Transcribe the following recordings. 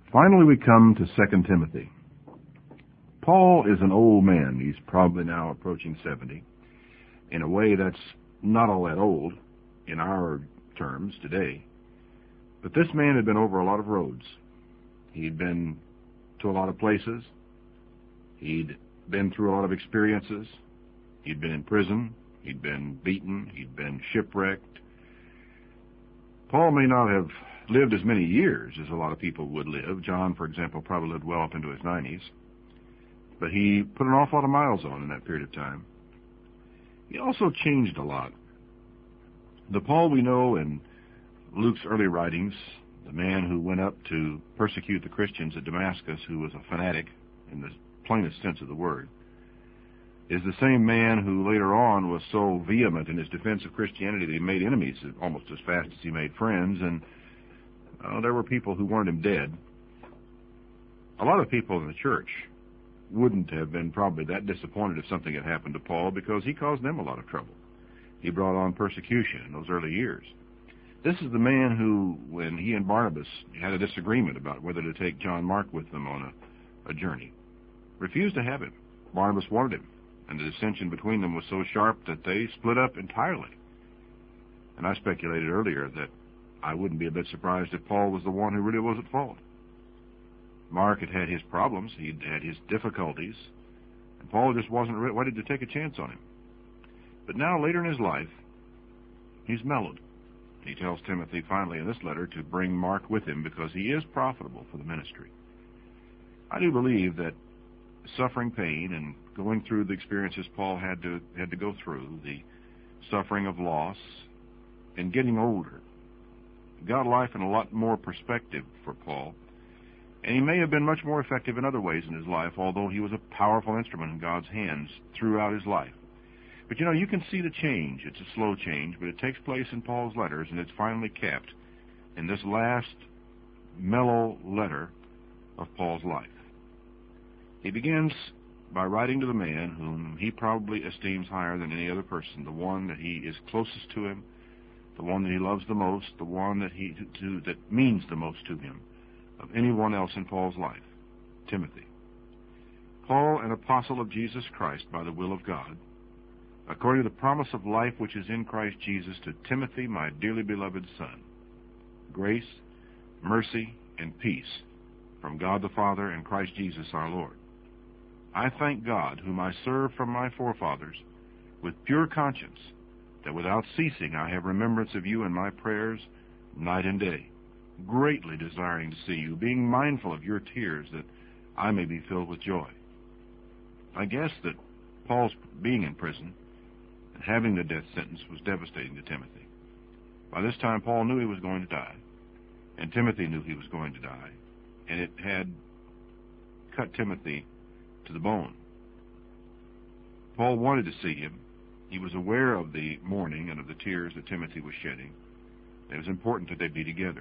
Finally, we come to 2 Timothy. Paul is an old man. He's probably now approaching 70. In a way, that's not all that old in our terms today. But this man had been over a lot of roads. He'd been to a lot of places. He'd been through a lot of experiences. He'd been in prison. He'd been beaten. He'd been shipwrecked. Paul may not have lived as many years as a lot of people would live. John, for example, probably lived well up into his 90s. But he put an awful lot of miles on in that period of time. He also changed a lot. The Paul we know in Luke's early writings, the man who went up to persecute the Christians at Damascus, who was a fanatic in the plainest sense of the word, is the same man who later on was so vehement in his defense of Christianity that he made enemies almost as fast as he made friends, and there were people who wanted him dead. A lot of people in the church wouldn't have been probably that disappointed if something had happened to Paul, because he caused them a lot of trouble. He brought on persecution in those early years. This is the man who, when he and Barnabas had a disagreement about whether to take John Mark with them on a journey, refused to have him. Barnabas wanted him, and the dissension between them was so sharp that they split up entirely. And I speculated earlier that I wouldn't be a bit surprised if Paul was the one who really was at fault. Mark had had his problems, he'd had his difficulties, and Paul just wasn't ready to take a chance on him. But now, later in his life, he's mellowed. He tells Timothy finally in this letter to bring Mark with him because he is profitable for the ministry. I do believe that suffering pain and going through the experiences Paul had to go through, the suffering of loss, and getting older, got life in a lot more perspective for Paul. And he may have been much more effective in other ways in his life, although he was a powerful instrument in God's hands throughout his life. But you can see the change. It's a slow change, but it takes place in Paul's letters, and it's finally capped in this last mellow letter of Paul's life. He begins by writing to the man whom he probably esteems higher than any other person, the one that he is closest to him, the one that he loves the most, the one that means the most to him of anyone else in Paul's life, Timothy. Paul, an apostle of Jesus Christ by the will of God, according to the promise of life which is in Christ Jesus, to Timothy, my dearly beloved son, grace, mercy, and peace from God the Father and Christ Jesus our Lord. I thank God, whom I serve from my forefathers, with pure conscience, that without ceasing I have remembrance of you in my prayers night and day, greatly desiring to see you, being mindful of your tears, that I may be filled with joy. I guess that Paul's being in prison and having the death sentence was devastating to Timothy. By this time, Paul knew he was going to die, and Timothy knew he was going to die, and it had cut Timothy to the bone. Paul wanted to see him. He was aware of the mourning and of the tears that Timothy was shedding. It was important that they be together.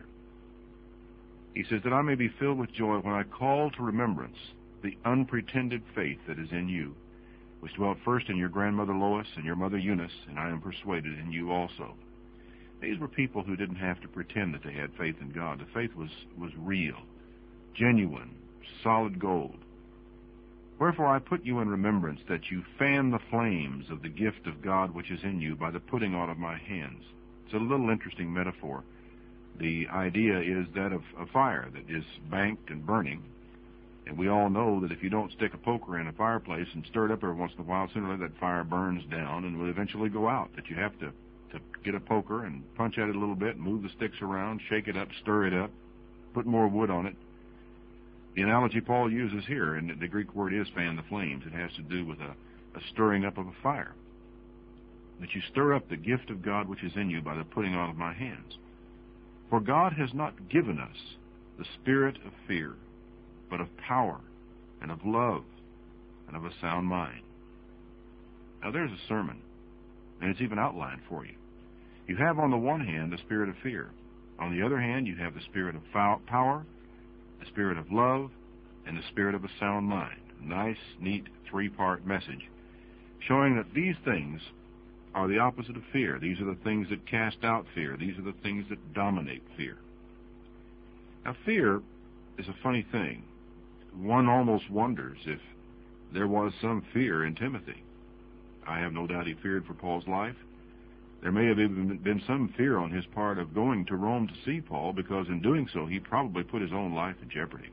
He says, that I may be filled with joy when I call to remembrance the unpretended faith that is in you, which dwelt first in your grandmother Lois and your mother Eunice, and I am persuaded in you also. These were people who didn't have to pretend that they had faith in God. The faith was real, genuine, solid gold. Wherefore I put you in remembrance that you fan the flames of the gift of God which is in you by the putting on of my hands. It's a little interesting metaphor. The idea is that of a fire that is banked and burning. And we all know that if you don't stick a poker in a fireplace and stir it up every once in a while, sooner or later that fire burns down and will eventually go out. That you have to get a poker and punch at it a little bit, move the sticks around, shake it up, stir it up, put more wood on it. The analogy Paul uses here, and the Greek word is fan the flames. It has to do with a stirring up of a fire. That you stir up the gift of God which is in you by the putting on of my hands. For God has not given us the spirit of fear, but of power and of love and of a sound mind. Now there's a sermon, and it's even outlined for you. You have on the one hand the spirit of fear. On the other hand, you have the spirit of power, the spirit of love, and the spirit of a sound mind. A nice, neat, three-part message showing that these things are the opposite of fear. These are the things that cast out fear. These are the things that dominate fear. Now, fear is a funny thing. One almost wonders if there was some fear in Timothy. I have no doubt he feared for Paul's life. There may have even been some fear on his part of going to Rome to see Paul, because in doing so he probably put his own life in jeopardy.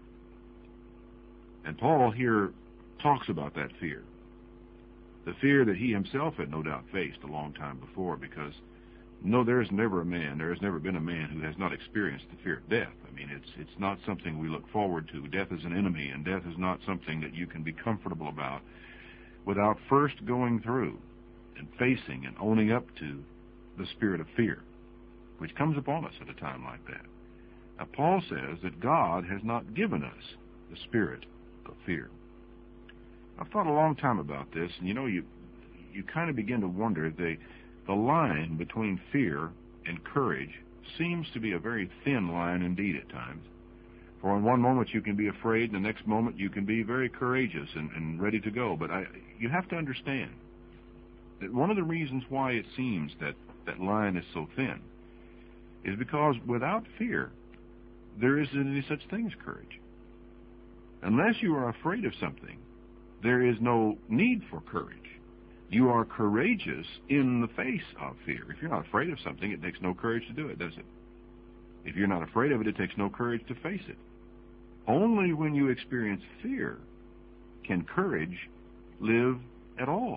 And Paul here talks about that fear. The fear that he himself had no doubt faced a long time before, because there has never been a man who has not experienced the fear of death. I mean, it's not something we look forward to. Death is an enemy, and death is not something that you can be comfortable about without first going through and facing and owning up to the spirit of fear, which comes upon us at a time like that. Now, Paul says that God has not given us the spirit of fear. I've thought a long time about this, and you kind of begin to wonder, the line between fear and courage seems to be a very thin line indeed at times. For in one moment you can be afraid, and the next moment you can be very courageous and ready to go. But you have to understand that one of the reasons why it seems that line is so thin is because without fear, there isn't any such thing as courage. Unless you are afraid of something, there is no need for courage. You are courageous in the face of fear. If you're not afraid of something, it takes no courage to do it, does it? If you're not afraid of it, it takes no courage to face it. Only when you experience fear can courage live at all.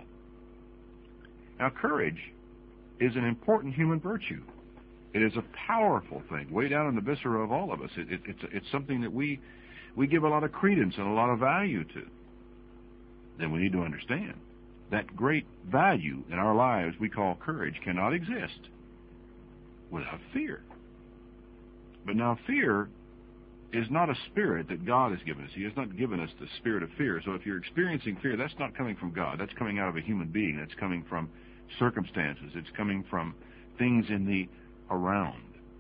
Now, courage is an important human virtue. It is a powerful thing, way down in the viscera of all of us. It's something that we give a lot of credence and a lot of value to. Then we need to understand that great value in our lives we call courage cannot exist without fear. But now, fear is not a spirit that God has given us. He has not given us the spirit of fear. So if you're experiencing fear, that's not coming from God. That's coming out of a human being. That's coming from circumstances. It's coming from things in the around.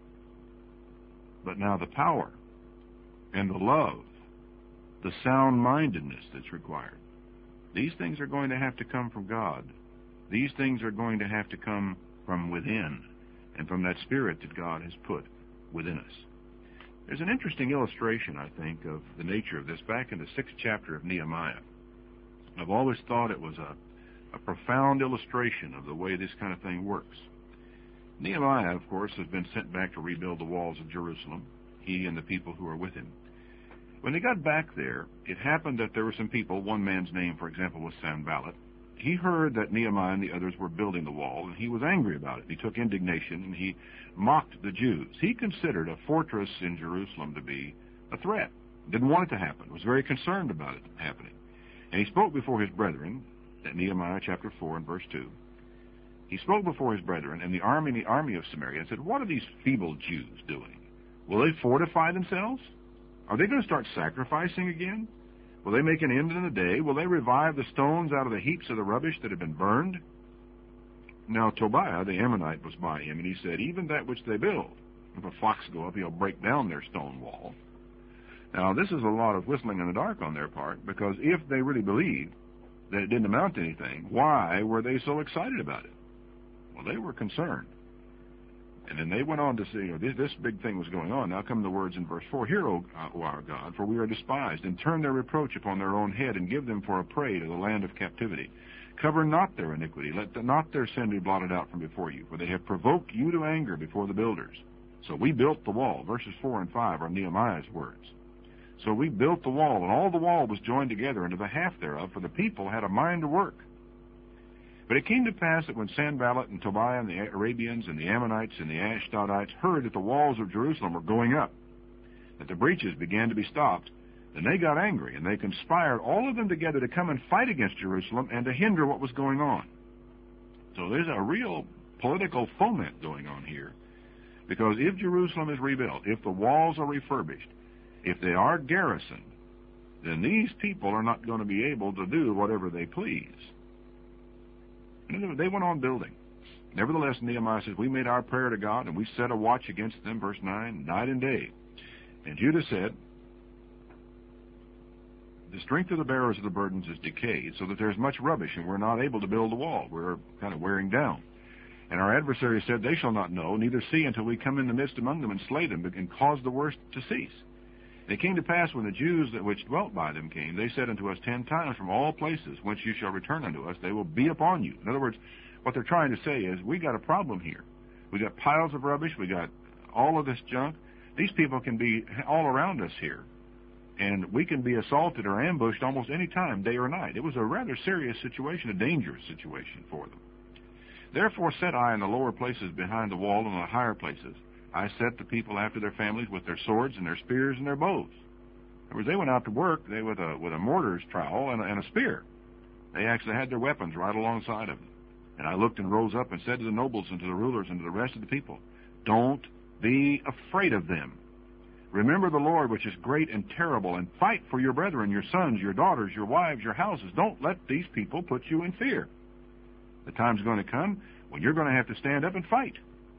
But now the power and the love, the sound-mindedness that's required, these things are going to have to come from God. These things are going to have to come from within and from that spirit that God has put within us. There's an interesting illustration, I think, of the nature of this back in the 6th chapter of Nehemiah. I've always thought it was a profound illustration of the way this kind of thing works. Nehemiah, of course, has been sent back to rebuild the walls of Jerusalem, he and the people who are with him. When they got back there, it happened that there were some people, one man's name, for example, was Sanballat. He heard that Nehemiah and the others were building the wall, and he was angry about it. He took indignation, and he mocked the Jews. He considered a fortress in Jerusalem to be a threat. Didn't want it to happen. Was very concerned about it happening. And he spoke before his brethren, at Nehemiah chapter 4 and verse 2. He spoke before his brethren and the army of Samaria and said, "What are these feeble Jews doing? Will they fortify themselves? Are they going to start sacrificing again? Will they make an end in a day? Will they revive the stones out of the heaps of the rubbish that have been burned?" Now Tobiah the Ammonite was by him, and he said, "Even that which they build, if a fox go up, he'll break down their stone wall." Now this is a lot of whistling in the dark on their part, because if they really believed that it didn't amount to anything, why were they so excited about it? Well, they were concerned. And then they went on to say, this big thing was going on. Now come the words in verse 4, "Hear, O our God, for we are despised, and turn their reproach upon their own head, and give them for a prey to the land of captivity. Cover not their iniquity, let not their sin be blotted out from before you, for they have provoked you to anger before the builders." So we built the wall. Verses 4 and 5 are Nehemiah's words. So we built the wall, and all the wall was joined together into the half thereof, for the people had a mind to work. But it came to pass that when Sanballat and Tobiah and the Arabians and the Ammonites and the Ashdodites heard that the walls of Jerusalem were going up, that the breaches began to be stopped, then they got angry, and they conspired all of them together to come and fight against Jerusalem and to hinder what was going on. So there's a real political foment going on here, because if Jerusalem is rebuilt, if the walls are refurbished, if they are garrisoned, then these people are not going to be able to do whatever they please. And they went on building. Nevertheless, Nehemiah says, "We made our prayer to God, and we set a watch against them," verse 9, "night and day. And Judah said, the strength of the bearers of the burdens is decayed, so that there's much rubbish, and we're not able to build the wall. We're kind of wearing down. And our adversaries said, they shall not know, neither see, until we come in the midst among them and slay them, and cause the worst to cease. It came to pass when the Jews that which dwelt by them came, they said unto us 10 times, from all places whence you shall return unto us, they will be upon you. In other words, what they're trying to say is, we got a problem here. We got piles of rubbish. We got all of this junk. These people can be all around us here, and we can be assaulted or ambushed almost any time, day or night. It was a rather serious situation, a dangerous situation for them. Therefore said I in the lower places behind the wall and in the higher places, I set the people after their families with their swords and their spears and their bows. In other words, they went out to work with a mortar's trowel and a spear. They actually had their weapons right alongside of them. And I looked and rose up and said to the nobles and to the rulers and to the rest of the people, don't be afraid of them. Remember the Lord, which is great and terrible, and fight for your brethren, your sons, your daughters, your wives, your houses. Don't let these people put you in fear. The time's going to come when you're going to have to stand up and fight.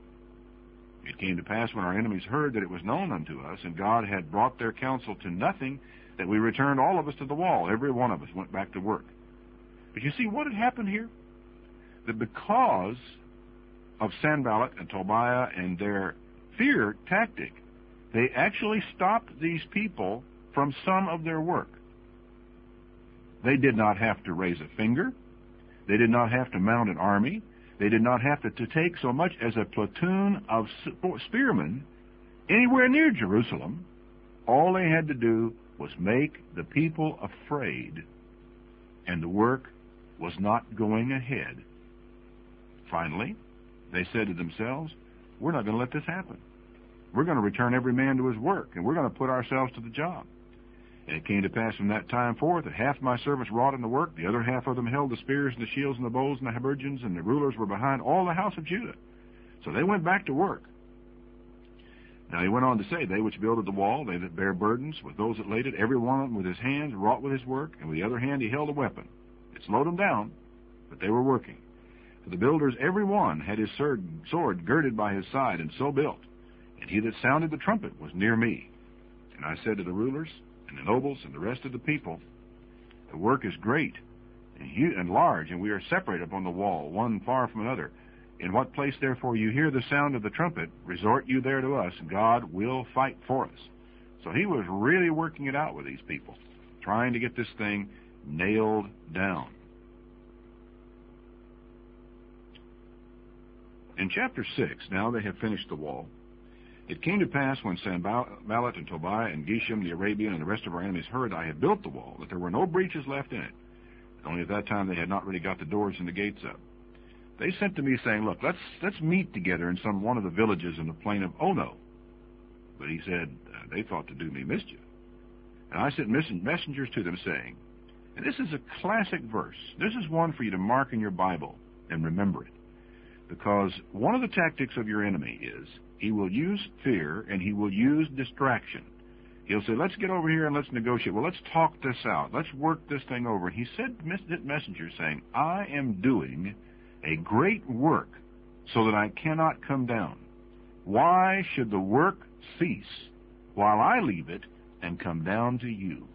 It came to pass when our enemies heard that it was known unto us, and God had brought their counsel to nothing, that we returned all of us to the wall. Every one of us went back to work. But you see what had happened here? That because of Sanballat and Tobiah and their fear tactic, they actually stopped these people from some of their work. They did not have to raise a finger. They did not have to mount an army. They did not have to take so much as a platoon of spearmen anywhere near Jerusalem. All they had to do was make the people afraid, and the work was not going ahead. Finally, they said to themselves, we're not going to let this happen. We're going to return every man to his work, and we're going to put ourselves to the job. And it came to pass from that time forth that half my servants wrought in the work, the other half of them held the spears and the shields and the bows and the habergeons, and the rulers were behind all the house of Judah. So they went back to work. Now he went on to say, they which builded the wall, they that bear burdens, with those that laid it, every one of them with his hands wrought with his work, and with the other hand he held a weapon. It slowed them down, but they were working. For the builders, every one had his sword girded by his side, and so built. And he that sounded the trumpet was near me. And I said to the rulers, and the nobles, and the rest of the people, the work is great and large, and we are separated upon the wall, one far from another. In what place, therefore, you hear the sound of the trumpet, resort you there to us, and God will fight for us. So he was really working it out with these people, trying to get this thing nailed down. In chapter 6, now they have finished the wall. It came to pass when Sanballat and Tobiah and Geshem the Arabian and the rest of our enemies heard I had built the wall, that there were no breaches left in it. Only at that time they had not really got the doors and the gates up. They sent to me saying, look, let's meet together in one of the villages in the plain of Ono. But he said, they thought to do me mischief. And I sent messengers to them saying, and this is a classic verse. This is one for you to mark in your Bible and remember it. Because one of the tactics of your enemy is he will use fear and he will use distraction. He'll say, let's get over here and let's negotiate. Well, let's talk this out. Let's work this thing over. He sent messengers saying, I am doing a great work so that I cannot come down. Why should the work cease while I leave it and come down to you?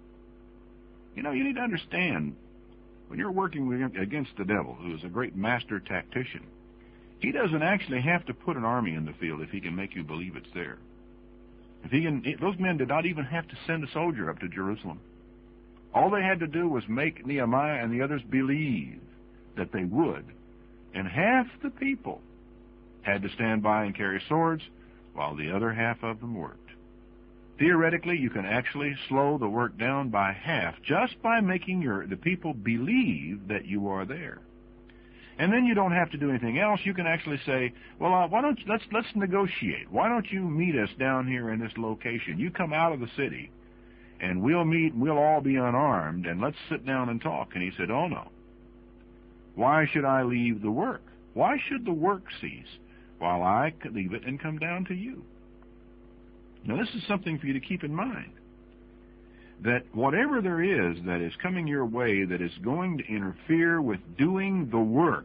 You know, you need to understand, when you're working against the devil, who is a great master tactician, he doesn't actually have to put an army in the field if he can make you believe it's there. Those men did not even have to send a soldier up to Jerusalem. All they had to do was make Nehemiah and the others believe that they would. And half the people had to stand by and carry swords, while the other half of them worked. Theoretically, you can actually slow the work down by half just by making the people believe that you are there. And then you don't have to do anything else. You can actually say, well, why don't let's negotiate. Why don't you meet us down here in this location? You come out of the city, and we'll meet, and we'll all be unarmed, and let's sit down and talk. And he said, oh, no. Why should I leave the work? Why should the work cease while I could leave it and come down to you? Now, this is something for you to keep in mind, that whatever there is that is coming your way that is going to interfere with doing the work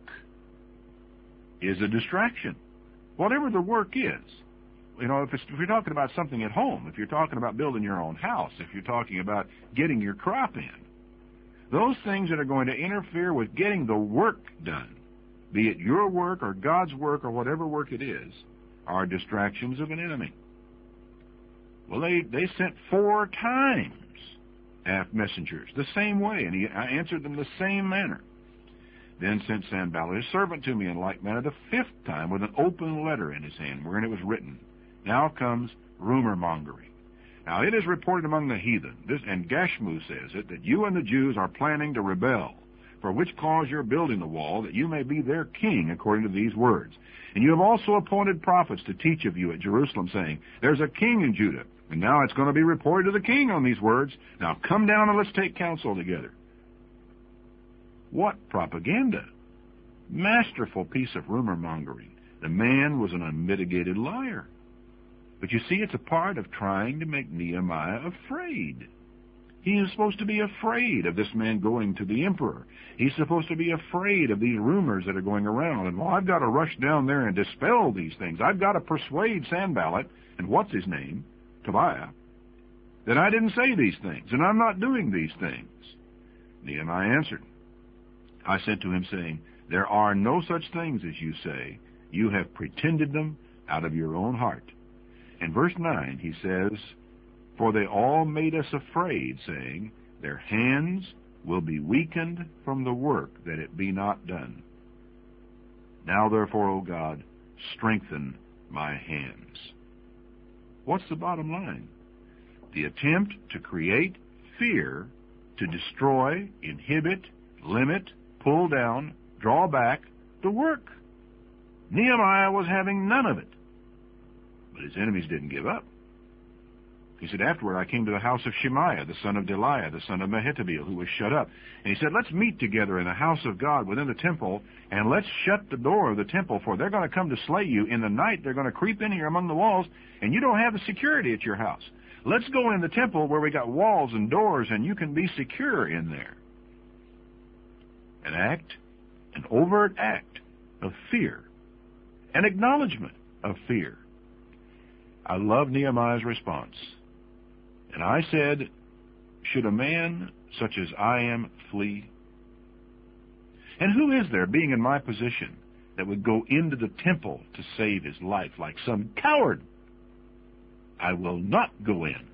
is a distraction. Whatever the work is. You know, if you're talking about something at home, if you're talking about building your own house, if you're talking about getting your crop in, those things that are going to interfere with getting the work done, be it your work or God's work or whatever work it is, are distractions of an enemy. Well, they sent 4 times messengers the same way, and I answered them the same manner. Then sent Sanballat his servant to me in like manner the 5th time with an open letter in his hand, wherein it was written, Now comes rumor-mongering. Now it is reported among the heathen, and Gashmu says it, that you and the Jews are planning to rebel, for which cause you're building the wall, that you may be their king, according to these words. And you have also appointed prophets to teach of you at Jerusalem, saying, There's a king in Judah, and now it's going to be reported to the king on these words. Now come down and let's take counsel together. What propaganda! Masterful piece of rumor-mongering. The man was an unmitigated liar. But you see, it's a part of trying to make Nehemiah afraid. He is supposed to be afraid of this man going to the emperor. He's supposed to be afraid of these rumors that are going around. And, well, I've got to rush down there and dispel these things. I've got to persuade Sanballat, and what's his name, Tobiah, that I didn't say these things, and I'm not doing these things. Nehemiah answered, I sent to him, saying, There are no such things as you say. You have pretended them out of your own heart. In verse 9 he says, For they all made us afraid, saying, Their hands will be weakened from the work, that it be not done. Now therefore, O God, strengthen my hands. What's the bottom line? The attempt to create fear, to destroy, inhibit, limit, pull down, draw back the work. Nehemiah was having none of it. But his enemies didn't give up. He said, Afterward I came to the house of Shemaiah, the son of Delaiah, the son of Mehetabeel, who was shut up. And he said, Let's meet together in the house of God within the temple, and let's shut the door of the temple, for they're going to come to slay you. In the night they're going to creep in here among the walls, and you don't have the security at your house. Let's go in the temple where we got walls and doors, and you can be secure in there. An overt act of fear, an acknowledgement of fear. I love Nehemiah's response. And I said, Should a man such as I am flee? And who is there, being in my position, that would go into the temple to save his life like some coward? I will not go in.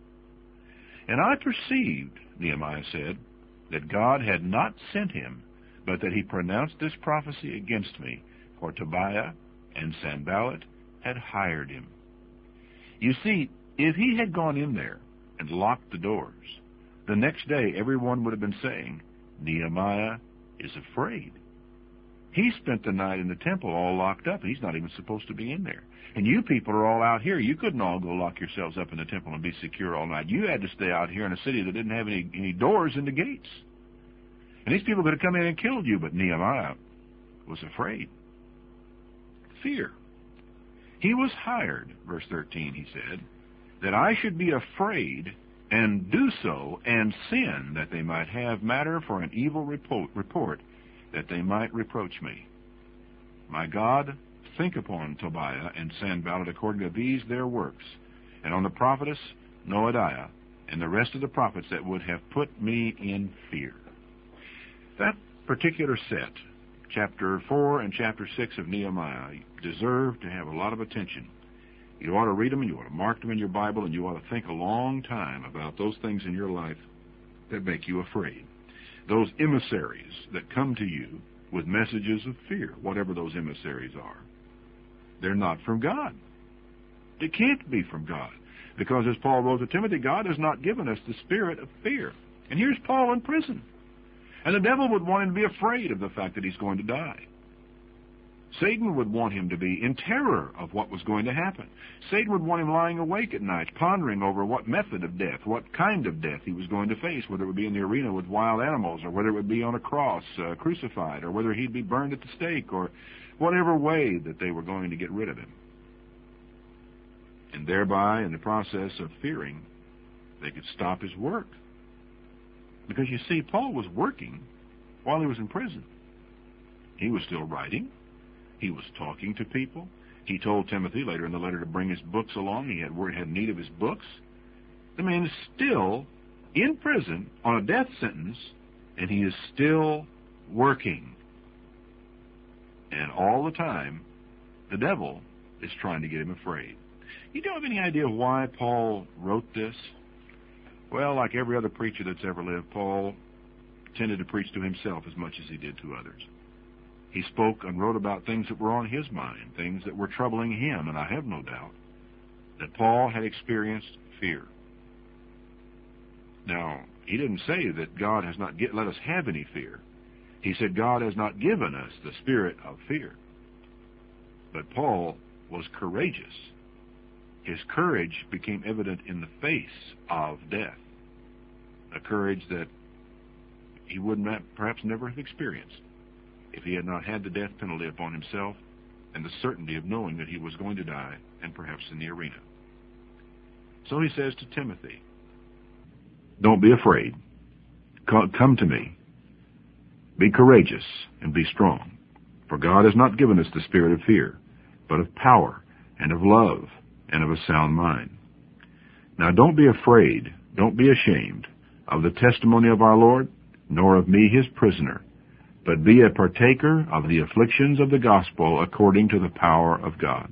And I perceived, Nehemiah said, that God had not sent him, but that he pronounced this prophecy against me, for Tobiah and Sanballat had hired him. You see, if he had gone in there and locked the doors, the next day everyone would have been saying, Nehemiah is afraid. He spent the night in the temple all locked up, and he's not even supposed to be in there. And you people are all out here. You couldn't all go lock yourselves up in the temple and be secure all night. You had to stay out here in a city that didn't have any doors in the gates. And these people could have come in and killed you, but Nehemiah was afraid. Fear. He was hired, verse 13, he said, that I should be afraid and do so and sin, that they might have matter for an evil report, that they might reproach me. My God, think upon Tobiah and Sanballat according to these their works, and on the prophetess Noadiah and the rest of the prophets that would have put me in fear. That particular set, chapter 4 and chapter 6 of Nehemiah, deserve to have a lot of attention. You ought to read them, and you ought to mark them in your Bible, and you ought to think a long time about those things in your life that make you afraid. Those emissaries that come to you with messages of fear, whatever those emissaries are. They're not from God. They can't be from God. Because as Paul wrote to Timothy, God has not given us the spirit of fear. And here's Paul in prison. And the devil would want him to be afraid of the fact that he's going to die. Satan would want him to be in terror of what was going to happen. Satan would want him lying awake at night, pondering over what method of death, what kind of death he was going to face, whether it would be in the arena with wild animals, or whether it would be on a cross, crucified, or whether he'd be burned at the stake, or whatever way that they were going to get rid of him. And thereby, in the process of fearing, they could stop his work. Because you see, Paul was working while he was in prison. He was still writing. He was talking to people. He told Timothy later in the letter to bring his books along. He had need of his books. The man is still in prison on a death sentence, and he is still working. And all the time, the devil is trying to get him afraid. You don't have any idea why Paul wrote this? Well, like every other preacher that's ever lived, Paul tended to preach to himself as much as he did to others. He spoke and wrote about things that were on his mind, things that were troubling him, and I have no doubt that Paul had experienced fear. Now, he didn't say that God has not let us have any fear. He said God has not given us the spirit of fear. But Paul was courageous. His courage became evident in the face of death, a courage that he would not, perhaps never have experienced if he had not had the death penalty upon himself and the certainty of knowing that he was going to die, and perhaps in the arena. So he says to Timothy, don't be afraid. Come to me. Be courageous and be strong. For God has not given us the spirit of fear, but of power and of love and of a sound mind. Now don't be afraid, don't be ashamed of the testimony of our Lord, nor of me his prisoner, but be a partaker of the afflictions of the gospel according to the power of God.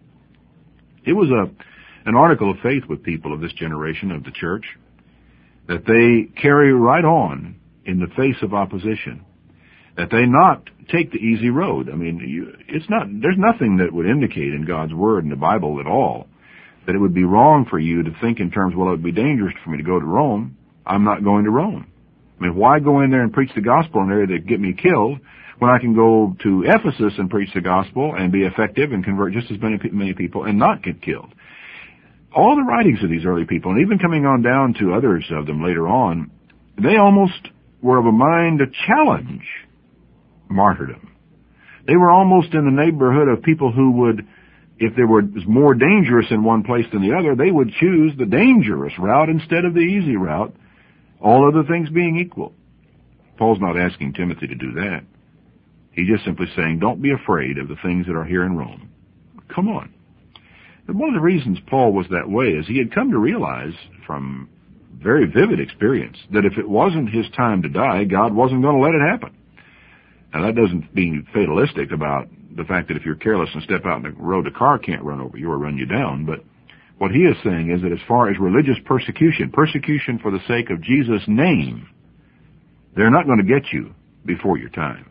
It was an article of faith with people of this generation of the church, that they carry right on in the face of opposition, that they not take the easy road. I mean, there's nothing that would indicate in God's Word in the Bible at all that it would be wrong for you to think in terms, well, it would be dangerous for me to go to Rome. I'm not going to Rome. I mean, why go in there and preach the gospel in there to get me killed when I can go to Ephesus and preach the gospel and be effective and convert just as many people and not get killed? All the writings of these early people, and even coming on down to others of them later on, they almost were of a mind to challenge martyrdom. They were almost in the neighborhood of people who would, if there was more dangerous in one place than the other, they would choose the dangerous route instead of the easy route, all other things being equal. Paul's not asking Timothy to do that. He's just simply saying, don't be afraid of the things that are here in Rome. Come on. And one of the reasons Paul was that way is he had come to realize from very vivid experience that if it wasn't his time to die, God wasn't going to let it happen. Now, that doesn't mean fatalistic about the fact that if you're careless and step out in the road, a car can't run over you or run you down. But what he is saying is that as far as religious persecution for the sake of Jesus' name, they're not going to get you before your time.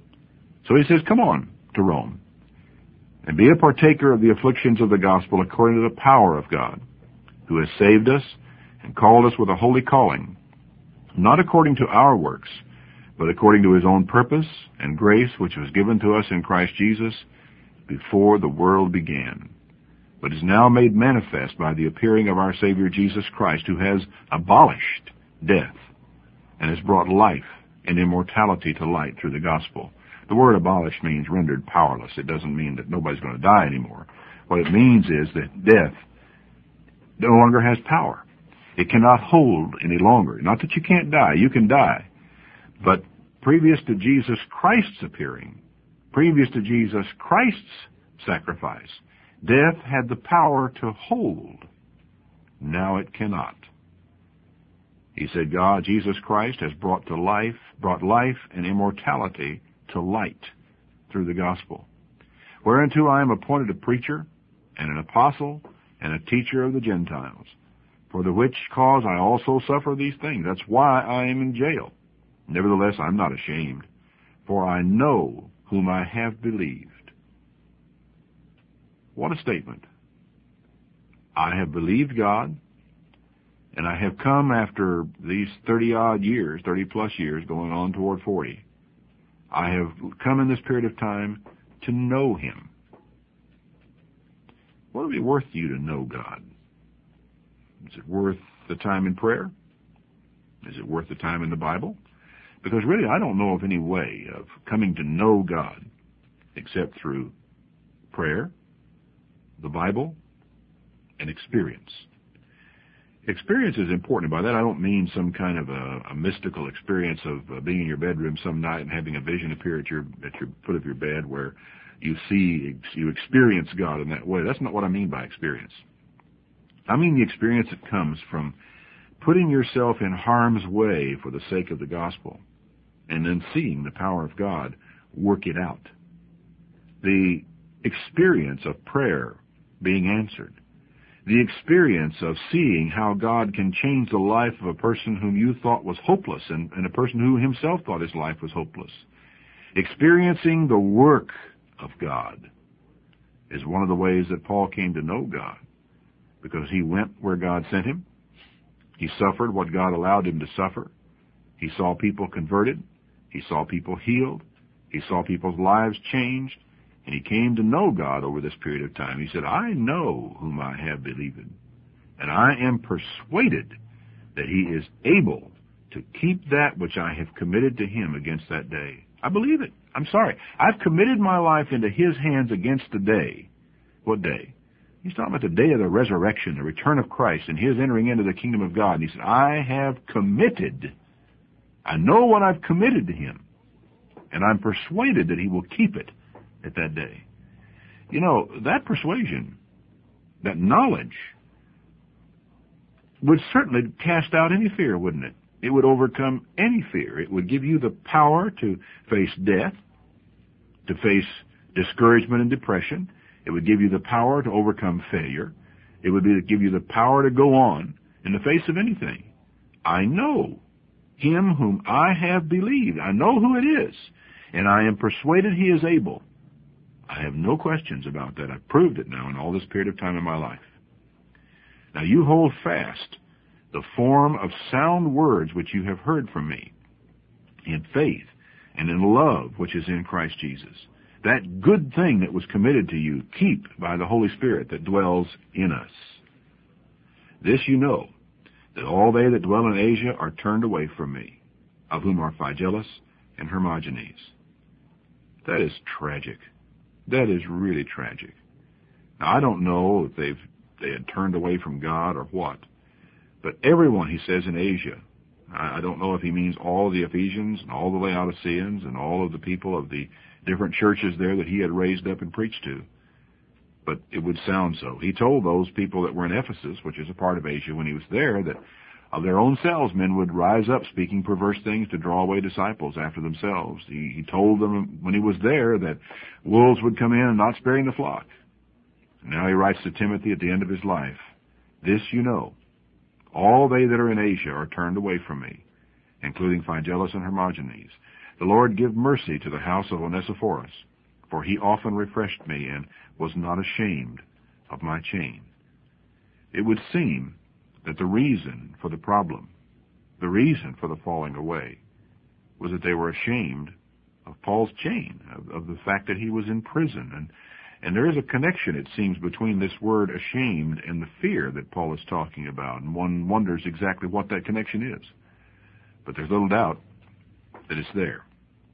So he says, come on to Rome and be a partaker of the afflictions of the gospel according to the power of God, who has saved us and called us with a holy calling, not according to our works, but according to his own purpose and grace, which was given to us in Christ Jesus before the world began, but is now made manifest by the appearing of our Savior Jesus Christ, who has abolished death and has brought life and immortality to light through the gospel. The word abolish means rendered powerless. It doesn't mean that nobody's going to die anymore. What it means is that death no longer has power. It cannot hold any longer. Not that you can't die. You can die. But previous to Jesus Christ's appearing, previous to Jesus Christ's sacrifice, death had the power to hold. Now it cannot. He said, God, Jesus Christ, has brought life and immortality to light through the gospel, whereunto I am appointed a preacher and an apostle and a teacher of the Gentiles, for the which cause I also suffer these things. That's why I am in jail. Nevertheless, I'm not ashamed, for I know whom I have believed. What a statement. I have believed God, and I have come after these 30-odd years, 30-plus years, going on toward 40. I have come in this period of time to know him. What would it be worth to you to know God? Is it worth the time in prayer? Is it worth the time in the Bible? Because really, I don't know of any way of coming to know God except through prayer, the Bible, and experience. Experience is important. By that, I don't mean some kind of a mystical experience of being in your bedroom some night and having a vision appear at your foot of your bed where you experience God in that way. That's not what I mean by experience. I mean the experience that comes from putting yourself in harm's way for the sake of the gospel and then seeing the power of God work it out. The experience of prayer being answered. the experience of seeing how God can change the life of a person whom you thought was hopeless and a person who himself thought his life was hopeless. Experiencing the work of God is one of the ways that Paul came to know God, because he went where God sent him. He suffered what God allowed him to suffer. He saw people converted. He saw people healed. He saw people's lives changed. And he came to know God over this period of time. He said, I know whom I have believed, and I am persuaded that he is able to keep that which I have committed to him against that day. I believe it. I'm sorry. I've committed my life into his hands against the day. What day? He's talking about the day of the resurrection, the return of Christ, and his entering into the kingdom of God. And he said, I have committed. I know what I've committed to him, and I'm persuaded that he will keep it at that day. You know, that persuasion, that knowledge, would certainly cast out any fear, wouldn't it? It would overcome any fear. It would give you the power to face death, to face discouragement and depression. It would give you the power to overcome failure. It would give you the power to go on in the face of anything. I know him whom I have believed. I know who it is, and I am persuaded he is able. I have no questions about that. I've proved it now in all this period of time in my life. Now you hold fast the form of sound words which you have heard from me, in faith and in love which is in Christ Jesus. That good thing that was committed to you, keep by the Holy Spirit that dwells in us. This you know, that all they that dwell in Asia are turned away from me, of whom are Phygelus and Hermogenes. That is tragic. That is really tragic. Now, I don't know if they had turned away from God or what, but everyone, he says, in Asia, I don't know if he means all the Ephesians and all the Laodiceans and all of the people of the different churches there that he had raised up and preached to, but it would sound so. He told those people that were in Ephesus, which is a part of Asia, when he was there, that of their own selves men would rise up speaking perverse things to draw away disciples after themselves. He told them when he was there that wolves would come in and not sparing the flock. Now he writes to Timothy at the end of his life, this you know, all they that are in Asia are turned away from me, including Phygelus and Hermogenes. The Lord give mercy to the house of Onesiphorus, for he often refreshed me and was not ashamed of my chain. It would seem that the reason for the problem, the reason for the falling away, was that they were ashamed of Paul's chain, of the fact that he was in prison. And there is a connection, it seems, between this word ashamed and the fear that Paul is talking about, and one wonders exactly what that connection is. But there's little doubt that it's there.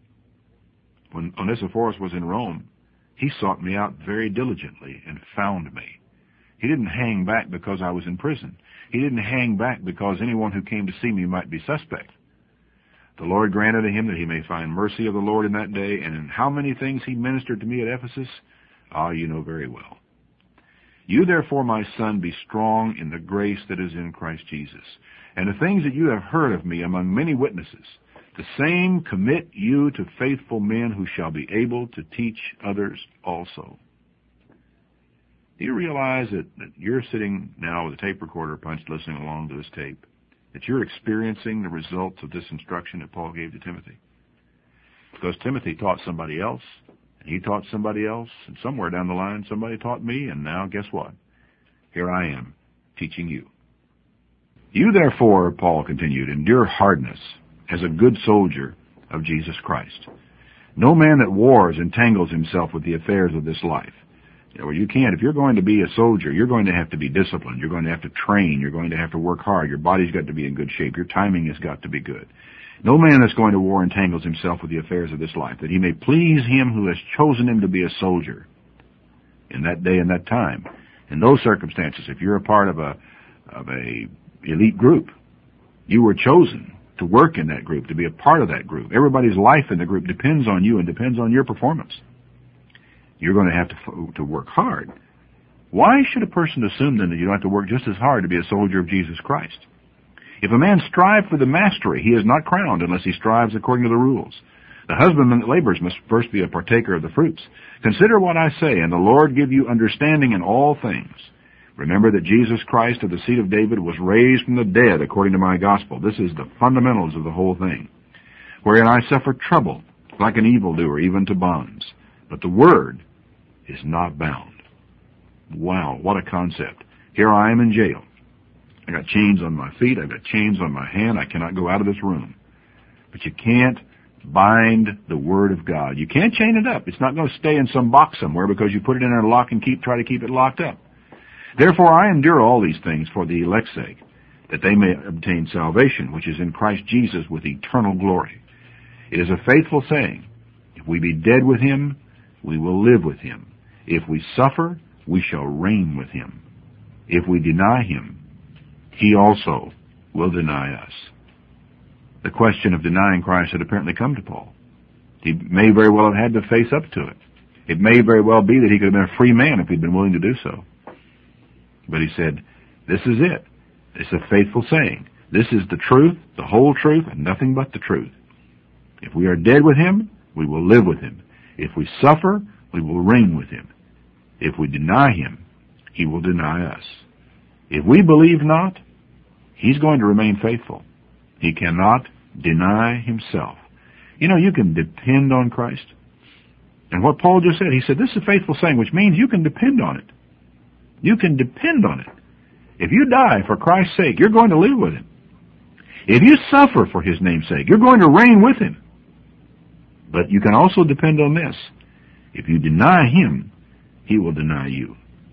When Onesiphorus was in Rome, he sought me out very diligently and found me. He didn't hang back because I was in prison. He didn't hang back because anyone who came to see me might be suspect. The Lord granted to him that he may find mercy of the Lord in that day, and in how many things he ministered to me at Ephesus, you know very well. You therefore, my son, be strong in the grace that is in Christ Jesus. And the things that you have heard of me among many witnesses, the same commit you to faithful men who shall be able to teach others also. Do you realize that you're sitting now with a tape recorder punched listening along to this tape, that you're experiencing the results of this instruction that Paul gave to Timothy? Because Timothy taught somebody else, and he taught somebody else, and somewhere down the line somebody taught me, and now guess what? Here I am, teaching you. You therefore, Paul continued, endure hardness as a good soldier of Jesus Christ. No man that wars entangles himself with the affairs of this life. Well, you can't. If you're going to be a soldier, you're going to have to be disciplined. You're going to have to train. You're going to have to work hard. Your body's got to be in good shape. Your timing has got to be good. No man that's going to war entangles himself with the affairs of this life, that he may please him who has chosen him to be a soldier in that day and that time. In those circumstances, if you're a part of a elite group, you were chosen to work in that group, to be a part of that group. Everybody's life in the group depends on you and depends on your performance. You're going to have to work hard. Why should a person assume then that you don't have to work just as hard to be a soldier of Jesus Christ? If a man strive for the mastery, he is not crowned unless he strives according to the rules. The husbandman that labors must first be a partaker of the fruits. Consider what I say, and the Lord give you understanding in all things. Remember that Jesus Christ of the seed of David was raised from the dead according to my gospel. This is the fundamentals of the whole thing. Wherein I suffered trouble, like an evildoer, even to bonds. But the word is not bound. Wow, what a concept. Here I am in jail. I got chains on my feet. I've got chains on my hand. I cannot go out of this room. But you can't bind the Word of God. You can't chain it up. It's not going to stay in some box somewhere because you put it in a lock and try to keep it locked up. Therefore I endure all these things for the elect's sake, that they may obtain salvation, which is in Christ Jesus with eternal glory. It is a faithful saying, if we be dead with him, we will live with him. If we suffer, we shall reign with him. If we deny him, he also will deny us. The question of denying Christ had apparently come to Paul. He may very well have had to face up to it. It may very well be that he could have been a free man if he'd been willing to do so. But he said, this is it. It's a faithful saying. This is the truth, the whole truth, and nothing but the truth. If we are dead with him, we will live with him. If we suffer, we will reign with him. If we deny him, he will deny us. If we believe not, he's going to remain faithful. He cannot deny himself. You know, you can depend on Christ. And what Paul just said, he said, this is a faithful saying, which means you can depend on it. You can depend on it. If you die for Christ's sake, you're going to live with him. If you suffer for his name's sake, you're going to reign with him. But you can also depend on this. If you deny him, he will deny you.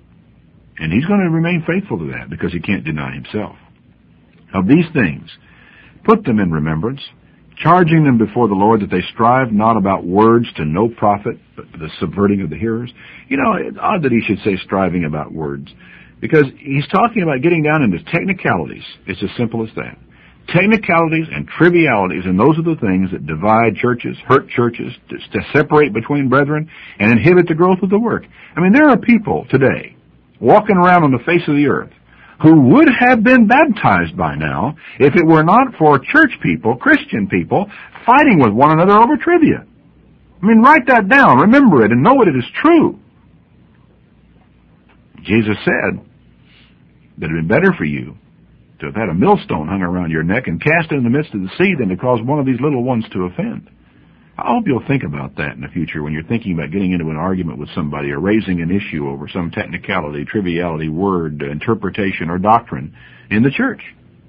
And he's going to remain faithful to that because he can't deny himself. Of these things, put them in remembrance, charging them before the Lord that they strive not about words to no profit, but the subverting of the hearers. You know, it's odd that he should say striving about words, because he's talking about getting down into technicalities. It's as simple as that. Technicalities and trivialities, and those are the things that divide churches, hurt churches, to separate between brethren, and inhibit the growth of the work. I mean, there are people today walking around on the face of the earth who would have been baptized by now if it were not for church people, Christian people, fighting with one another over trivia. I mean, write that down, remember it, and know it is true. Jesus said that it would be better for you to have had a millstone hung around your neck and cast it in the midst of the sea than to cause one of these little ones to offend. I hope you'll think about that in the future when you're thinking about getting into an argument with somebody or raising an issue over some technicality, triviality, word, interpretation, or doctrine in the church.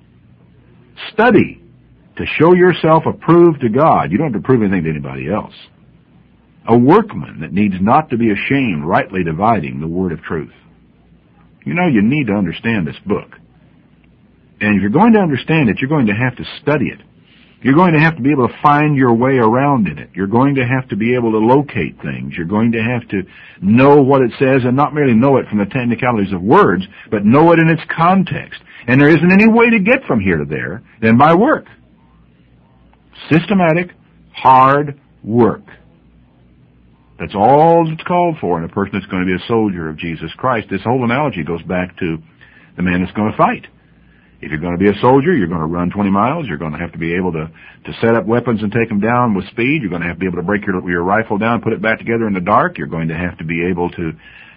Study to show yourself approved to God. You don't have to prove anything to anybody else. A workman that needs not to be ashamed, rightly dividing the word of truth. You know, you need to understand this book. And if you're going to understand it, you're going to have to study it. You're going to have to be able to find your way around in it. You're going to have to be able to locate things. You're going to have to know what it says, and not merely know it from the technicalities of words, but know it in its context. And there isn't any way to get from here to there than by work. Systematic, hard work. That's all that's called for in a person that's going to be a soldier of Jesus Christ. This whole analogy goes back to the man that's going to fight. If you're going to be a soldier, you're going to run 20 miles. You're going to have to be able to set up weapons and take them down with speed. You're going to have to be able to break your rifle down, put it back together in the dark. You're going to have to be able to,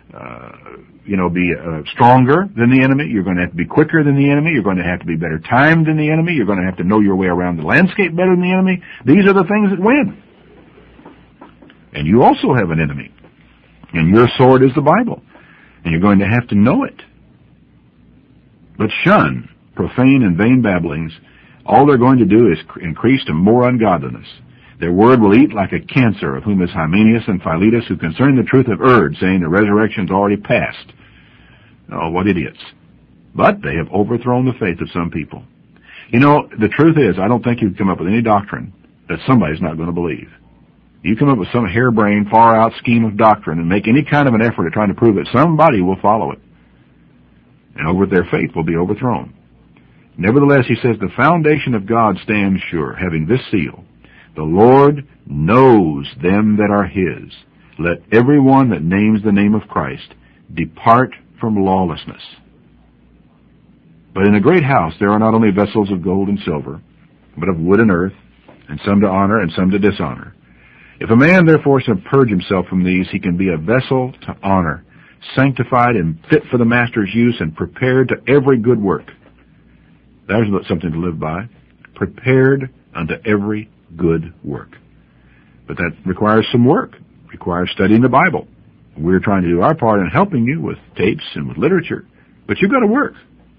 be stronger than the enemy. You're going to have to be quicker than the enemy. You're going to have to be better timed than the enemy. You're going to have to know your way around the landscape better than the enemy. These are the things that win. And you also have an enemy. And your sword is the Bible. And you're going to have to know it. But shun profane and vain babblings. All they're going to do is increase to more ungodliness. Their word will eat like a cancer, of whom is Hymenaeus and Philetus, who concerning the truth have erred, saying the resurrection's already past. Oh, what idiots. But they have overthrown the faith of some people. You know, the truth is, I don't think you can come up with any doctrine that somebody's not going to believe. You come up with some harebrained, far-out scheme of doctrine and make any kind of an effort at trying to prove it, somebody will follow it. And over their faith will be overthrown. Nevertheless, he says, the foundation of God stands sure, having this seal. The Lord knows them that are his. Let everyone that names the name of Christ depart from lawlessness. But in a great house there are not only vessels of gold and silver, but of wood and earth, and some to honor and some to dishonor. If a man therefore shall purge himself from these, he can be a vessel to honor, sanctified and fit for the master's use, and prepared to every good work. There's something to live by. Prepared unto every good work. But that requires some work. Requires studying the Bible. We're trying to do our part in helping you with tapes and with literature. But you've got to work.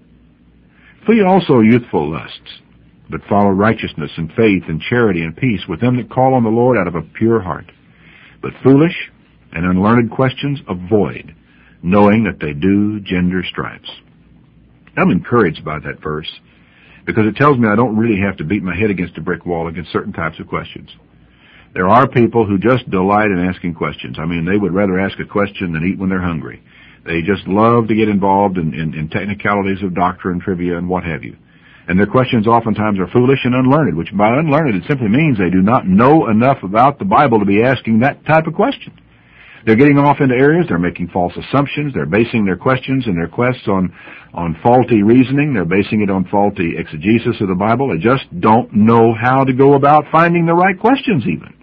Flee also youthful lusts, but follow righteousness and faith and charity and peace with them that call on the Lord out of a pure heart. But foolish and unlearned questions avoid, knowing that they do gender stripes. I'm encouraged by that verse because it tells me I don't really have to beat my head against a brick wall against certain types of questions. There are people who just delight in asking questions. I mean, they would rather ask a question than eat when they're hungry. They just love to get involved in technicalities of doctrine, trivia, and what have you. And their questions oftentimes are foolish and unlearned, which by unlearned it simply means they do not know enough about the Bible to be asking that type of question. They're getting off into areas, they're making false assumptions, they're basing their questions and their quests on faulty reasoning, they're basing it on faulty exegesis of the Bible. They just don't know how to go about finding the right questions even.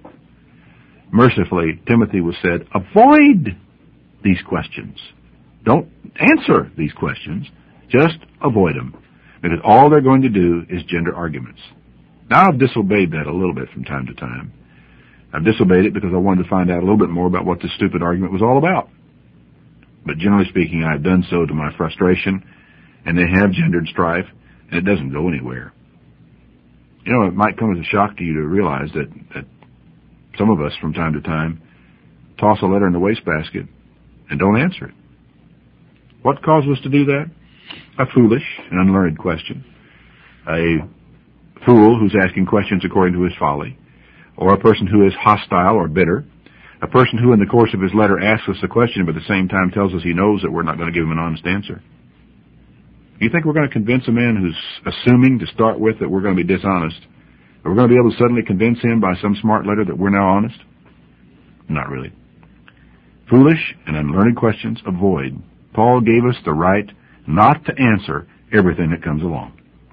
Mercifully, Timothy was said, avoid these questions. Don't answer these questions, just avoid them. Because all they're going to do is gender arguments. Now, I've disobeyed that a little bit from time to time. I've disobeyed it because I wanted to find out a little bit more about what this stupid argument was all about. But generally speaking, I've done so to my frustration, and they have gendered strife, and it doesn't go anywhere. You know, it might come as a shock to you to realize that some of us, from time to time, toss a letter in the wastebasket and don't answer it. What causes us to do that? A foolish and unlearned question. A fool who's asking questions according to his folly. Or a person who is hostile or bitter. A person who in the course of his letter asks us a question but at the same time tells us he knows that we're not going to give him an honest answer. You think we're going to convince a man who's assuming to start with that we're going to be dishonest, that we're going to be able to suddenly convince him by some smart letter that we're now honest? Not really. Foolish and unlearned questions avoid. Paul gave us the right not to answer everything that comes along.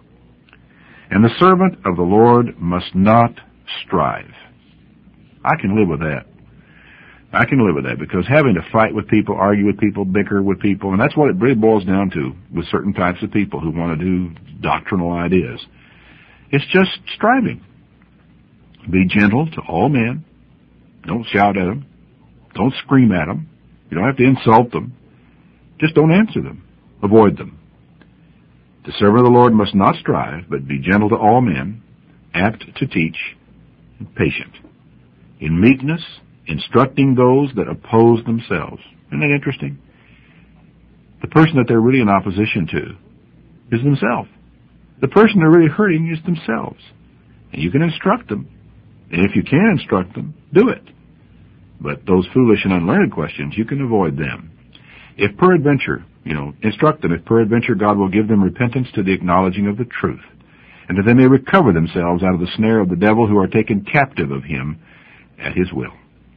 And the servant of the Lord must not strive. I can live with that. I can live with that because having to fight with people, argue with people, bicker with people, and that's what it really boils down to with certain types of people who want to do doctrinal ideas. It's just striving. Be gentle to all men. Don't shout at them. Don't scream at them. You don't have to insult them. Just don't answer them. Avoid them. The servant of the Lord must not strive, but be gentle to all men, apt to teach, and patient. In meekness, instructing those that oppose themselves. Isn't that interesting? The person that they're really in opposition to is themselves. The person they're really hurting is themselves. And you can instruct them. And if you can instruct them, do it. But those foolish and unlearned questions, you can avoid them. If peradventure, instruct them. If peradventure God will give them repentance to the acknowledging of the truth, and that they may recover themselves out of the snare of the devil who are taken captive of him at his will.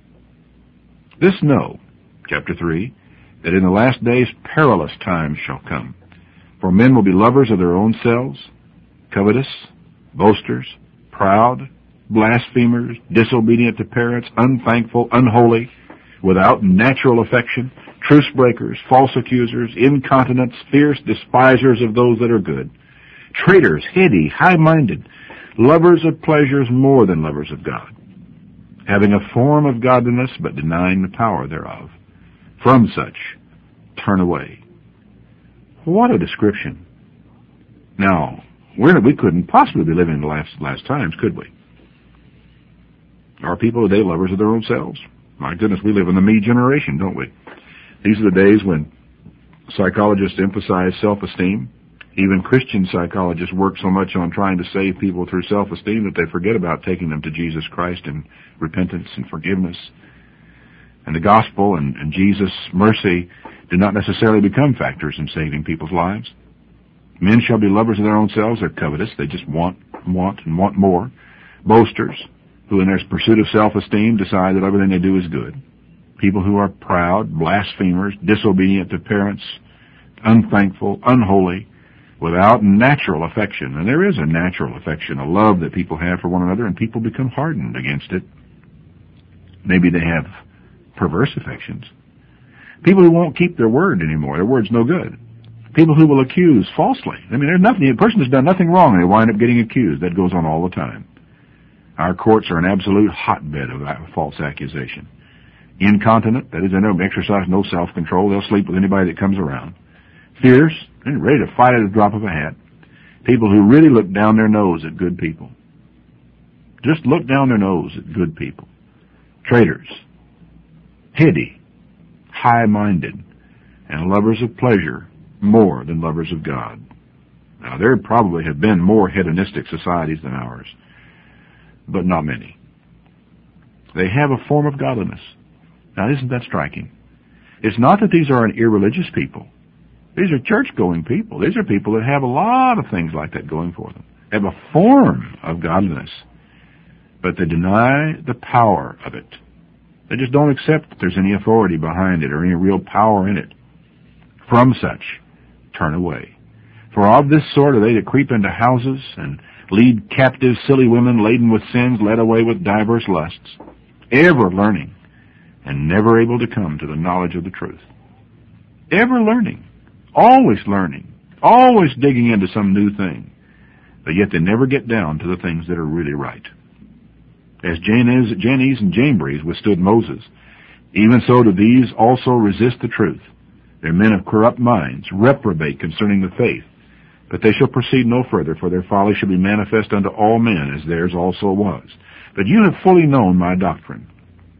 This know, chapter 3, that in the last days perilous times shall come. For men will be lovers of their own selves, covetous, boasters, proud, blasphemers, disobedient to parents, unthankful, unholy, without natural affection, truce breakers, false accusers, incontinents, fierce despisers of those that are good, traitors, heady, high-minded, lovers of pleasures more than lovers of God, having a form of godliness but denying the power thereof. From such, turn away. What a description. Now, we couldn't possibly be living in the last times, could we? Are people today lovers of their own selves? My goodness, we live in the me generation, don't we? These are the days when psychologists emphasize self-esteem. Even Christian psychologists work so much on trying to save people through self-esteem that they forget about taking them to Jesus Christ in repentance and forgiveness. And the gospel and Jesus' mercy do not necessarily become factors in saving people's lives. Men shall be lovers of their own selves. They're covetous. They just want more. Boasters, who in their pursuit of self-esteem decide that everything they do is good. People who are proud, blasphemers, disobedient to parents, unthankful, unholy, without natural affection. And there is a natural affection, a love that people have for one another, and people become hardened against it. Maybe they have perverse affections. People who won't keep their word anymore. Their word's no good. People who will accuse falsely. I mean, there's nothing, a person has done nothing wrong and they wind up getting accused. That goes on all the time. Our courts are an absolute hotbed of false accusation. Incontinent, that is, they don't exercise no self-control. They'll sleep with anybody that comes around. Fierce, and ready to fight at a drop of a hat. People who really look down their nose at good people. Just look down their nose at good people. Traitors. Heady. High-minded. And lovers of pleasure more than lovers of God. Now, there probably have been more hedonistic societies than ours, but not many. They have a form of godliness. Now, isn't that striking? It's not that these are an irreligious people. These are church-going people. These are people that have a lot of things like that going for them. They have a form of godliness, but they deny the power of it. They just don't accept that there's any authority behind it or any real power in it. From such, turn away. For of this sort are they that creep into houses and lead captive silly women laden with sins, led away with divers lusts, ever learning and never able to come to the knowledge of the truth. Ever learning, always digging into some new thing, but yet they never get down to the things that are really right. As Jannes and Jambres withstood Moses, even so do these also resist the truth. Their men of corrupt minds reprobate concerning the faith, but they shall proceed no further, for their folly shall be manifest unto all men, as theirs also was. But you have fully known my doctrine.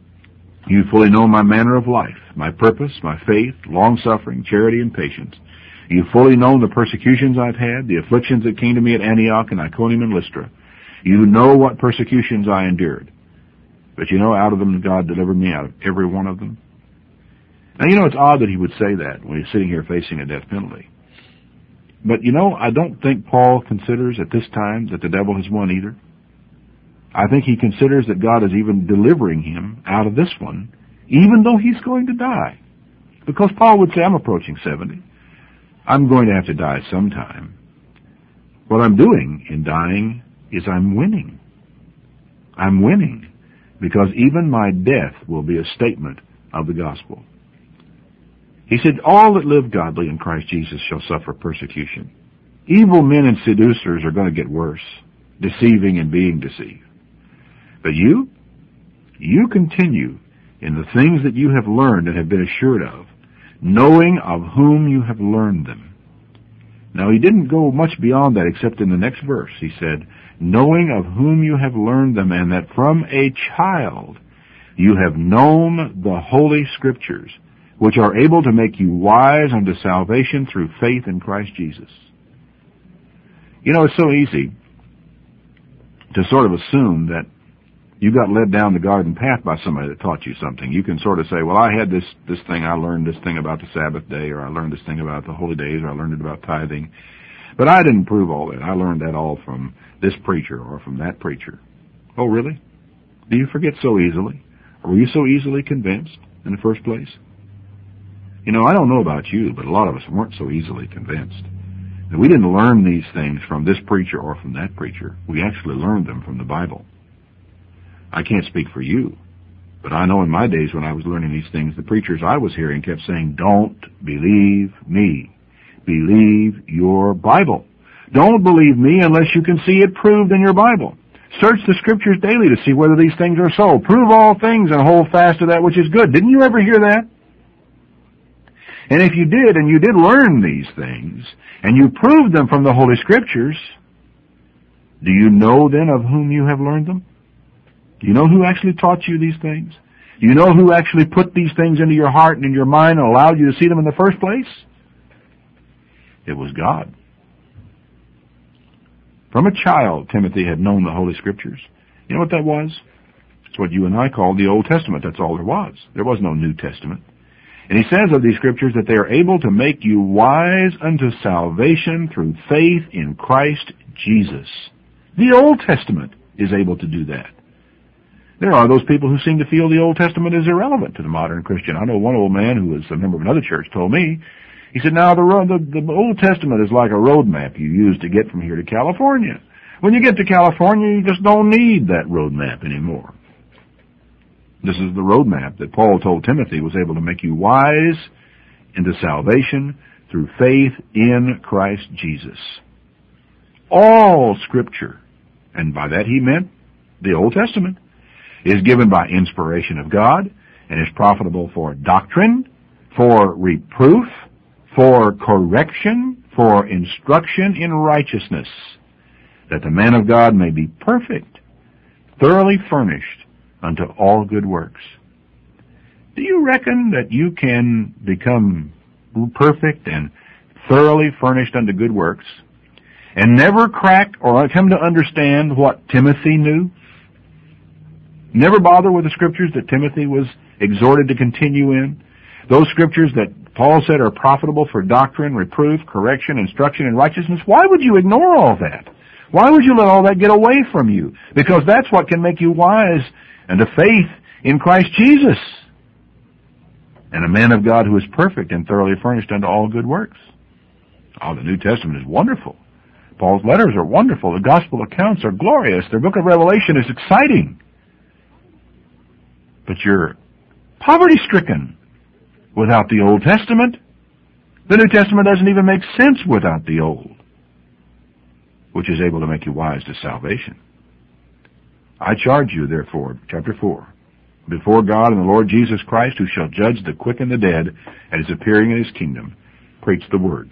You have fully known my manner of life, my purpose, my faith, long-suffering, charity, and patience. You have fully known the persecutions I've had, the afflictions that came to me at Antioch and Iconium and Lystra. You know what persecutions I endured. But you know, out of them God delivered me, out of every one of them. Now, you know, it's odd that he would say that when he's sitting here facing a death penalty. But, you know, I don't think Paul considers at this time that the devil has won either. I think he considers that God is even delivering him out of this one, even though he's going to die. Because Paul would say, I'm approaching 70. I'm going to have to die sometime. What I'm doing in dying is I'm winning. I'm winning because even my death will be a statement of the gospel. He said, all that live godly in Christ Jesus shall suffer persecution. Evil men and seducers are going to get worse, deceiving and being deceived. But you continue in the things that you have learned and have been assured of, knowing of whom you have learned them. Now, he didn't go much beyond that except in the next verse. He said, knowing of whom you have learned them, and that from a child you have known the Holy Scriptures, which are able to make you wise unto salvation through faith in Christ Jesus. You know, it's so easy to sort of assume that you got led down the garden path by somebody that taught you something. You can sort of say, well, I had this thing, I learned this thing about the Sabbath day, or I learned this thing about the holy days, or I learned it about tithing. But I didn't prove all that. I learned that all from this preacher or from that preacher. Oh, really? Do you forget so easily? Or were you so easily convinced in the first place? You know, I don't know about you, but a lot of us weren't so easily convinced. And we didn't learn these things from this preacher or from that preacher. We actually learned them from the Bible. I can't speak for you, but I know in my days when I was learning these things, the preachers I was hearing kept saying, don't believe me. Believe your Bible. Don't believe me unless you can see it proved in your Bible. Search the Scriptures daily to see whether these things are so. Prove all things and hold fast to that which is good. Didn't you ever hear that? And if you did, and you did learn these things, and you proved them from the Holy Scriptures, do you know then of whom you have learned them? Do you know who actually taught you these things? Do you know who actually put these things into your heart and in your mind and allowed you to see them in the first place? It was God. From a child, Timothy had known the Holy Scriptures. You know what that was? It's what you and I called the Old Testament. That's all there was. There was no New Testament. And he says of these Scriptures that they are able to make you wise unto salvation through faith in Christ Jesus. The Old Testament is able to do that. There are those people who seem to feel the Old Testament is irrelevant to the modern Christian. I know one old man who was a member of another church told me, he said, now the Old Testament is like a road map you use to get from here to California. When you get to California, you just don't need that road map anymore. This is the roadmap that Paul told Timothy was able to make you wise into salvation through faith in Christ Jesus. All Scripture, and by that he meant the Old Testament, is given by inspiration of God and is profitable for doctrine, for reproof, for correction, for instruction in righteousness, that the man of God may be perfect, thoroughly furnished unto all good works. Do you reckon that you can become perfect and thoroughly furnished unto good works and never crack or come to understand what Timothy knew? Never bother with the Scriptures that Timothy was exhorted to continue in? Those Scriptures that Paul said are profitable for doctrine, reproof, correction, instruction in righteousness? Why would you ignore all that? Why would you let all that get away from you? Because that's what can make you wise unto faith in Christ Jesus, and a man of God who is perfect and thoroughly furnished unto all good works. Oh, the New Testament is wonderful. Paul's letters are wonderful. The gospel accounts are glorious. The book of Revelation is exciting. But you're poverty-stricken without the Old Testament. The New Testament doesn't even make sense without the Old, which is able to make you wise to salvation. I charge you, therefore, chapter 4, before God and the Lord Jesus Christ, who shall judge the quick and the dead at his appearing in his kingdom, preach the word.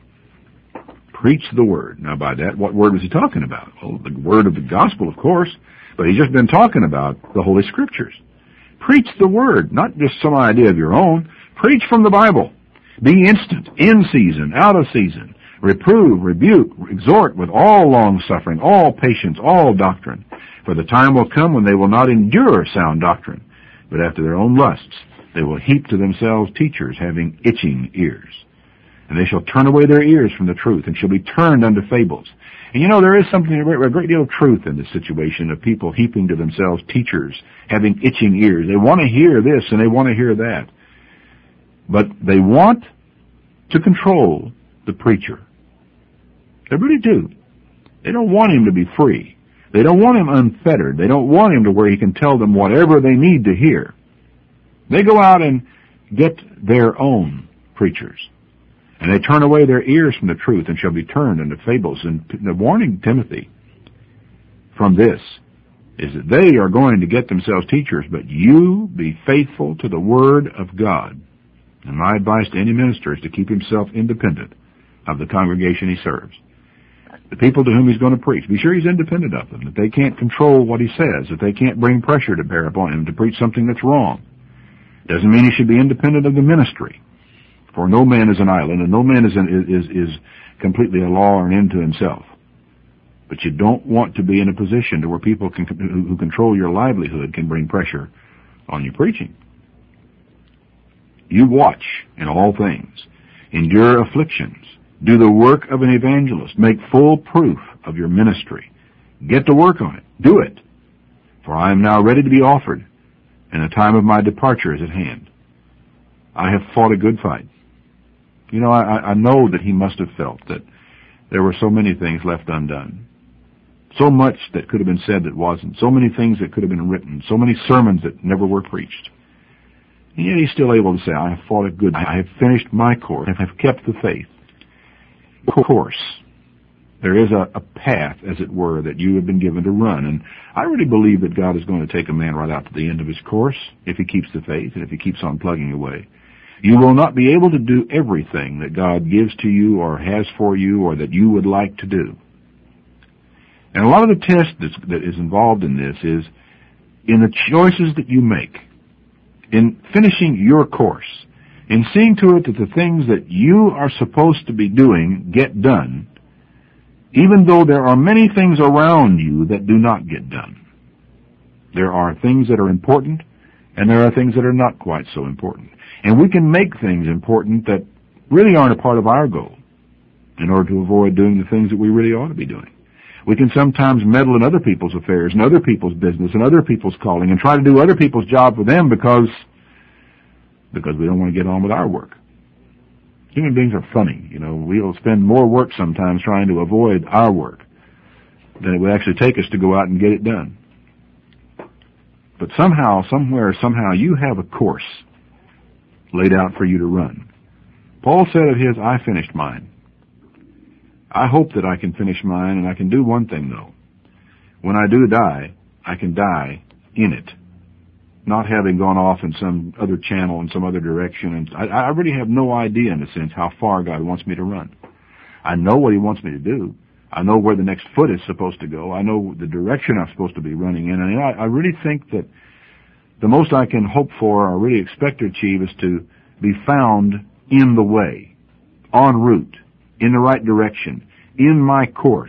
Preach the word. Now, by that, what word was he talking about? Well, the word of the gospel, of course, but he's just been talking about the Holy Scriptures. Preach the word, not just some idea of your own. Preach from the Bible. Be instant, in season, out of season. Reprove, rebuke, exhort with all long-suffering, all patience, all doctrine. For the time will come when they will not endure sound doctrine, but after their own lusts they will heap to themselves teachers having itching ears. And they shall turn away their ears from the truth, and shall be turned unto fables. And you know, there is something, a great deal of truth in this situation of people heaping to themselves teachers having itching ears. They want to hear this and they want to hear that. But they want to control the preacher. They really do. They don't want him to be free. They don't want him unfettered. They don't want him to where he can tell them whatever they need to hear. They go out and get their own preachers. And they turn away their ears from the truth and shall be turned into fables. And the warning Timothy from this is that they are going to get themselves teachers, but you be faithful to the Word of God. And my advice to any minister is to keep himself independent of the congregation he serves. The people to whom he's going to preach, be sure he's independent of them, that they can't control what he says, that they can't bring pressure to bear upon him to preach something that's wrong. Doesn't mean he should be independent of the ministry. For no man is an island, and no man is completely a law or an end to himself. But you don't want to be in a position to where people who control your livelihood can bring pressure on your preaching. You watch in all things, endure afflictions, do the work of an evangelist, make full proof of your ministry. Get to work on it. Do it. For I am now ready to be offered, and the time of my departure is at hand. I have fought a good fight. You know, I know that he must have felt that there were so many things left undone. So much that could have been said that wasn't. So many things that could have been written. So many sermons that never were preached. And yet he's still able to say, I have fought a good fight. I have finished my course. I have kept the faith. Of course, there is a path, as it were, that you have been given to run. And I really believe that God is going to take a man right out to the end of his course if he keeps the faith and if he keeps on plugging away. You will not be able to do everything that God gives to you or has for you or that you would like to do. And a lot of the test that is involved in this is in the choices that you make, in finishing your course, in seeing to it that the things that you are supposed to be doing get done, even though there are many things around you that do not get done. There are things that are important, and there are things that are not quite so important. And we can make things important that really aren't a part of our goal in order to avoid doing the things that we really ought to be doing. We can sometimes meddle in other people's affairs and other people's business and other people's calling and try to do other people's job for them because we don't want to get on with our work. Human beings are funny. You know, we'll spend more work sometimes trying to avoid our work than it would actually take us to go out and get it done. But somehow, somewhere, somehow, you have a course laid out for you to run. Paul said of his, I finished mine. I hope that I can finish mine, and I can do one thing, though. When I do die, I can die in it, not having gone off in some other channel, in some other direction. And I really have no idea, in a sense, how far God wants me to run. I know what he wants me to do. I know where the next foot is supposed to go. I know the direction I'm supposed to be running in. And I really think that the most I can hope for or really expect to achieve is to be found in the way, en route, in the right direction, in my course.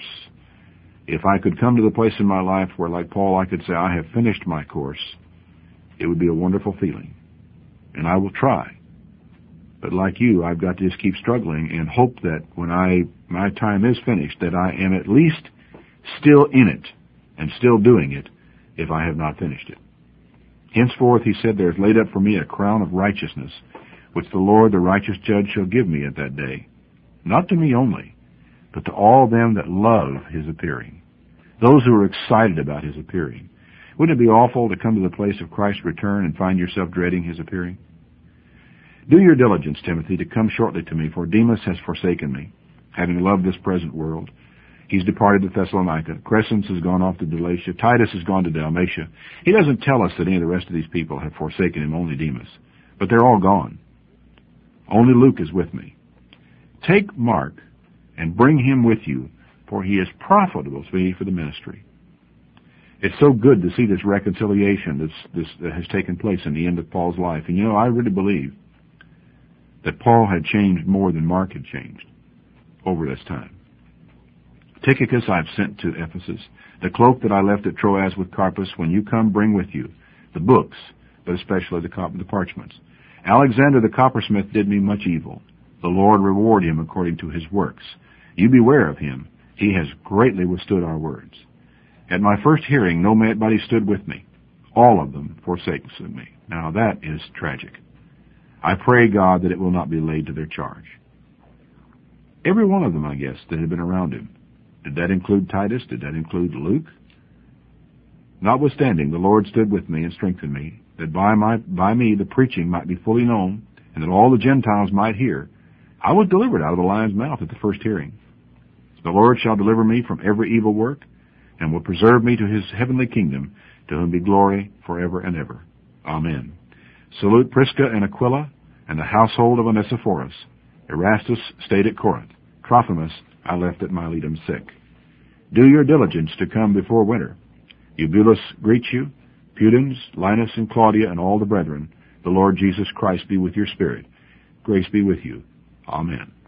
If I could come to the place in my life where, like Paul, I could say, I have finished my course, it would be a wonderful feeling. And I will try. But like you, I've got to just keep struggling and hope that when my time is finished, that I am at least still in it and still doing it if I have not finished it. Henceforth, he said, there is laid up for me a crown of righteousness, which the Lord, the righteous judge, shall give me at that day. Not to me only, but to all them that love his appearing. Those who are excited about his appearing. Wouldn't it be awful to come to the place of Christ's return and find yourself dreading his appearing? Do your diligence, Timothy, to come shortly to me, for Demas has forsaken me, having loved this present world. He's departed to Thessalonica. Crescens has gone off to Galatia. Titus has gone to Dalmatia. He doesn't tell us that any of the rest of these people have forsaken him, only Demas. But they're all gone. Only Luke is with me. Take Mark and bring him with you, for he is profitable to me for the ministry. It's so good to see this reconciliation that has taken place in the end of Paul's life. And you know, I really believe that Paul had changed more than Mark had changed over this time. Tychicus I've sent to Ephesus. The cloak that I left at Troas with Carpus, when you come, bring with you the books, but especially the parchments. Alexander the coppersmith did me much evil. The Lord reward him according to his works. You beware of him. He has greatly withstood our words. At my first hearing, nobody stood with me. All of them forsaken me. Now that is tragic. I pray God that it will not be laid to their charge. Every one of them, I guess, that had been around him. Did that include Titus? Did that include Luke? Notwithstanding, the Lord stood with me and strengthened me, that by me the preaching might be fully known, and that all the Gentiles might hear. I was delivered out of the lion's mouth at the first hearing. The Lord shall deliver me from every evil work, and will preserve me to his heavenly kingdom, to whom be glory forever and ever. Amen. Salute Prisca and Aquila, and the household of Onesiphorus. Erastus stayed at Corinth. Trophimus I left at Miletum sick. Do your diligence to come before winter. Eubulus greets you, Pudens, Linus, and Claudia, and all the brethren. The Lord Jesus Christ be with your spirit. Grace be with you. Amen.